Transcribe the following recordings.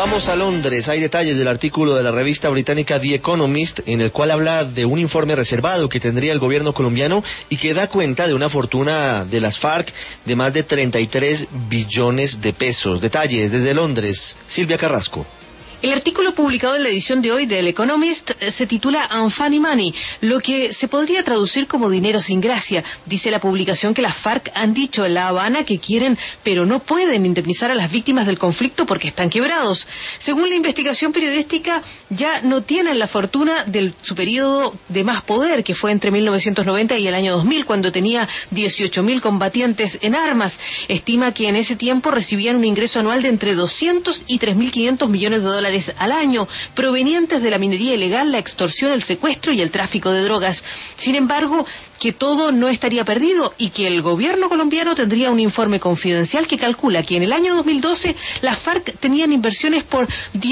Vamos a Londres. Hay detalles del artículo de la revista británica The Economist en el cual habla de un informe reservado que tendría el gobierno colombiano y que da cuenta de una fortuna de las FARC de más de 33 billones de pesos. Detalles desde Londres, Silvia Carrasco. El artículo publicado en la edición de hoy del Economist se titula Unfunny Money, lo que se podría traducir como dinero sin gracia. Dice la publicación que las FARC han dicho en La Habana que quieren, pero no pueden indemnizar a las víctimas del conflicto porque están quebrados. Según la investigación periodística, ya no tienen la fortuna de su periodo de más poder, que fue entre 1990 y el año 2000, cuando tenía 18.000 combatientes en armas. Estima que en ese tiempo recibían un ingreso anual de entre 200 y 3.500 millones de dólares al año, provenientes de la minería ilegal, la extorsión, el secuestro y el tráfico de drogas. Sin embargo, que todo no estaría perdido y que el gobierno colombiano tendría un informe confidencial que calcula que en el año 2012 las FARC tenían inversiones por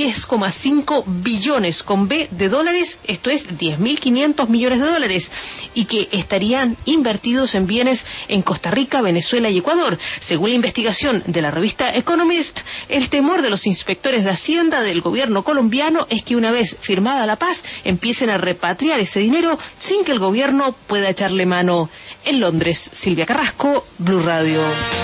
10,5 billones con B de dólares, esto es 10.500 millones de dólares, y que estarían invertidos en bienes en Costa Rica, Venezuela y Ecuador. Según la investigación de la revista Economist, el temor de los inspectores de Hacienda del gobierno colombiano es que una vez firmada la paz empiecen a repatriar ese dinero sin que el gobierno pueda echarle mano. En Londres, Silvia Carrasco, Blue Radio.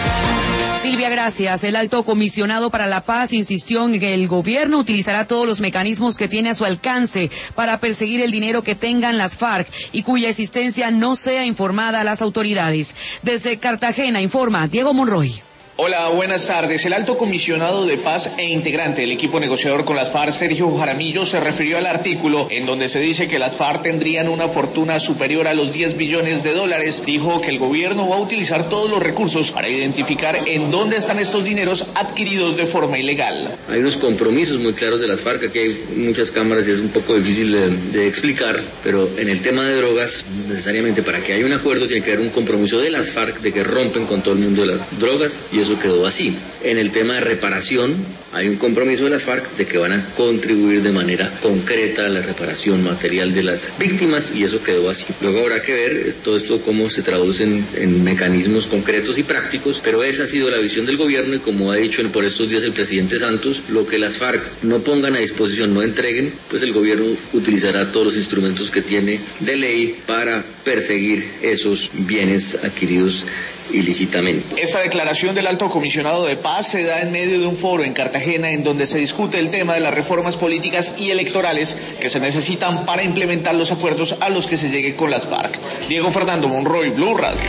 Silvia, gracias. El alto comisionado para la paz insistió en que el gobierno utilizará todos los mecanismos que tiene a su alcance para perseguir el dinero que tengan las FARC y cuya existencia no sea informada a las autoridades. Desde Cartagena informa Diego Monroy. Hola, buenas tardes. El alto comisionado de paz e integrante del equipo negociador con las FARC, Sergio Jaramillo, se refirió al artículo en donde se dice que las FARC tendrían una fortuna superior a los 10 billones de dólares. Dijo que el gobierno va a utilizar todos los recursos para identificar en dónde están estos dineros adquiridos de forma ilegal. Hay unos compromisos muy claros de las FARC, aquí hay muchas cámaras y es un poco difícil de explicar, pero en el tema de drogas, necesariamente para que haya un acuerdo tiene que haber un compromiso de las FARC de que rompen con todo el mundo de las drogas y eso quedó así. En el tema de reparación hay un compromiso de las FARC de que van a contribuir de manera concreta a la reparación material de las víctimas y eso quedó así. Luego habrá que ver todo esto cómo se traduce en mecanismos concretos y prácticos, pero esa ha sido la visión del gobierno y como ha dicho por estos días el presidente Santos, lo que las FARC no pongan a disposición, no entreguen, pues el gobierno utilizará todos los instrumentos que tiene de ley para perseguir esos bienes adquiridos ilícitamente. Esta declaración del alto comisionado de paz se da en medio de un foro en Cartagena en donde se discute el tema de las reformas políticas y electorales que se necesitan para implementar los acuerdos a los que se llegue con las FARC. Diego Fernando Monroy, Blue Radio.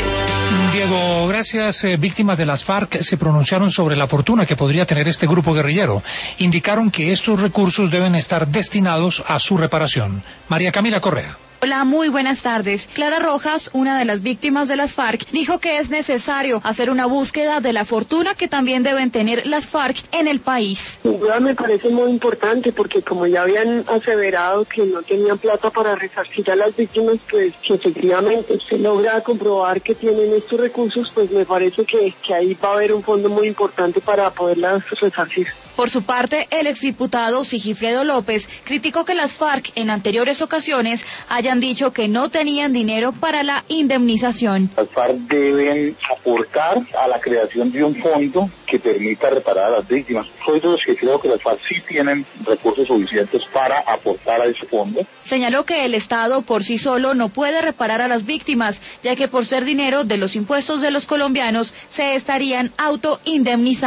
Diego, gracias. Víctimas de las FARC se pronunciaron sobre la fortuna que podría tener este grupo guerrillero. Indicaron que estos recursos deben estar destinados a su reparación. María Camila Correa. Hola, muy buenas tardes. Clara Rojas, una de las víctimas de las FARC, dijo que es necesario hacer una búsqueda de la fortuna que también deben tener las FARC en el país. Sin duda me parece muy importante porque como ya habían aseverado que no tenían plata para resarcir a las víctimas, pues que efectivamente se logra comprobar que tienen estos recursos, pues me parece que ahí va a haber un fondo muy importante para poderlas resarcir. Por su parte, el exdiputado Sigifredo López criticó que las FARC en anteriores ocasiones hayan dicho que no tenían dinero para la indemnización. Las FARC deben aportar a la creación de un fondo que permita reparar a las víctimas. Soy de los que creo que las FARC sí tienen recursos suficientes para aportar a ese fondo. Señaló que el Estado por sí solo no puede reparar a las víctimas, ya que por ser dinero de los impuestos de los colombianos se estarían autoindemnizando.